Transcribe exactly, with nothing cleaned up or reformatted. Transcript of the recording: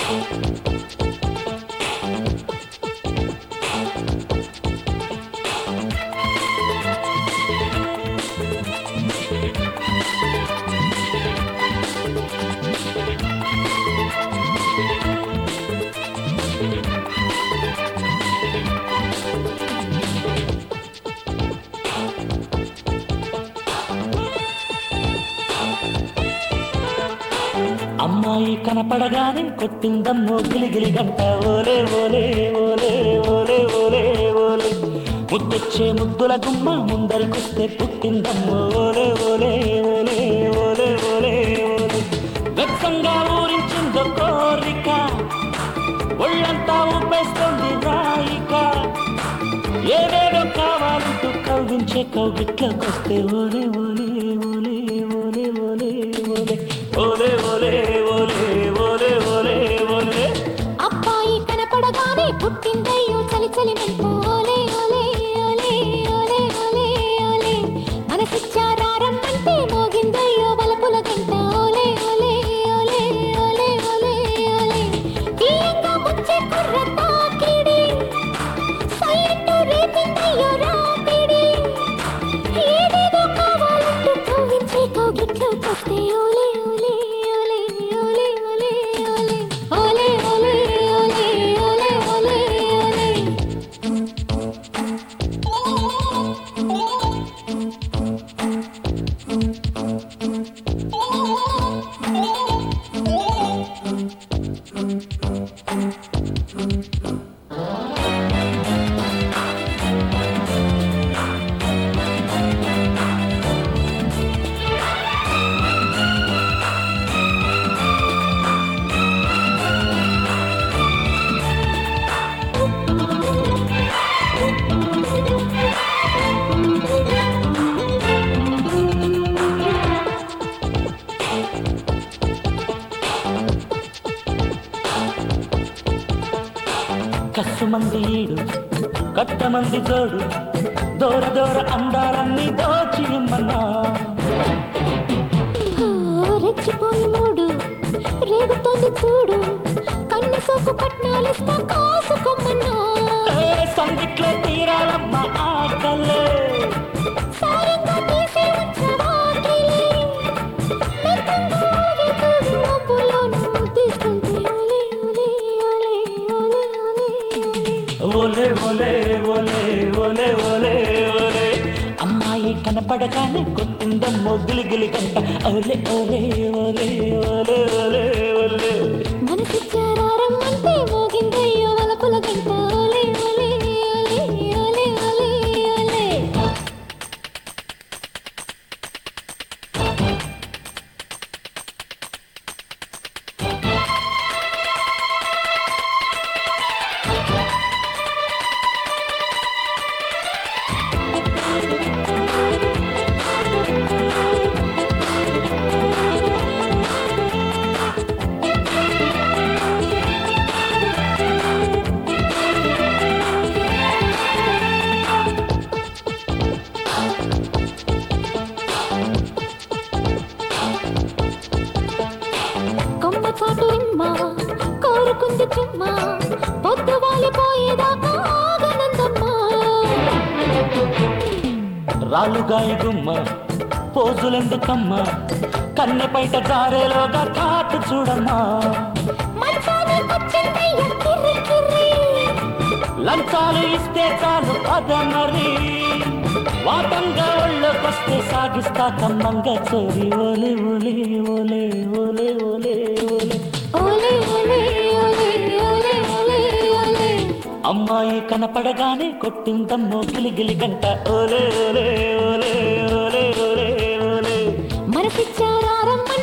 అమ్మాయి కనపడగానే కొట్టిందమ్మో గిలిగిలి గంట ఓలే ఓలే ఓలే ఓలే ఓలే ఓలే ముద్దొచ్చే ముద్దుల గుమ్మ ముందరికొస్తే పుట్టిందమ్మో ఓలే ఓలే ఓలే ఓలే ఓలే ఓలే వెచ్చంగా ఊరించిందో కోరిక ఒళ్ళంతా ఊపేస్తుంది రాయిక ఏదేదో కావాలంటూ కవ్వించే కవ్విట్లోకొస్తే ఓలే ఓలే ఓలే ఓలే ఓలే ఓలే ఓలే ఓలే ఓలే ఓలే ఓలే అబ్బాయి కనపడగానే పుట్టిందయ్యో చలి చలి మెంపు ఓలే ఓలే ఓలే ఓలే ఓలే ఓలే మనసిచ్చారమ్మంటే మోగిందయ్యో వలపుల గంట ఓలే ఓలే ఓలే ఓలే ఓలే ఓలే తీయంగా ముచ్చే కుర్ర తాకిడి సైలెంట్ రేపిందయ్యో రాపిడి ఏదేదో కావాలంటూ కవ్వించే కౌగిట్లోకొస్తే ఓలే కస్సుమంది ఈడు కట్టమంది జోడు దూర దూర అందాలన్నీ దోచి ఇమ్మన్నా రెచ్చిపోయి మూడు రేగుతోంది చూడు కన్ను సోకు కట్నాలిస్తా కాసుకోమన్నా సంగిట్లో తీరాలమ్మ ఆకలే సారంగా తీసి వచ్చవాకిలే మెత్తంగా ఊగితోడు మబ్బులోను తీసుకుంటే ఓలే ఓలే ఓలే ఓలే ఓలే ఓలే ఓలే ఓలే ఓలే అమ్మాయి కనపడగానే కొట్టిందమ్మో గిలిగిలి గంట ఓలే ఓలే ఓలే ఓలే ఓలే ఓలే మనసిచ్చారమ్మంటే మోగిందయ్యో వలపుల గంట ఓలే ఓలే ఓలే ఓలే ఓలే ఓలే చాటు రిమ్మ కోరుకుంది చిమ్మ పొద్దు వాలిపోయేదాకా ఆగనందమ్మా రాలుగాయి గుమ్మ పోజులెందుకమ్మ కన్నె బయట జారేలోగా కాటు చూడమ్మా లంచాలు ఇస్తే చాలు పదమరి వాటంగా ఒళ్ళకొస్తే సాగిస్తా కమ్మంగా చోరి ఓలే ఓలే ఓలే ఓలే ఓలే ఓలే ఓలే ఓలే ఓలే ఓలే ఓలే అమ్మాయి కనపడగానే కొట్టిందమ్మో గిలిగిలి గంట ఓలే ఓలే ఓలే ఓలే ఓలే ఓలే మనసిచ్చారమ్మ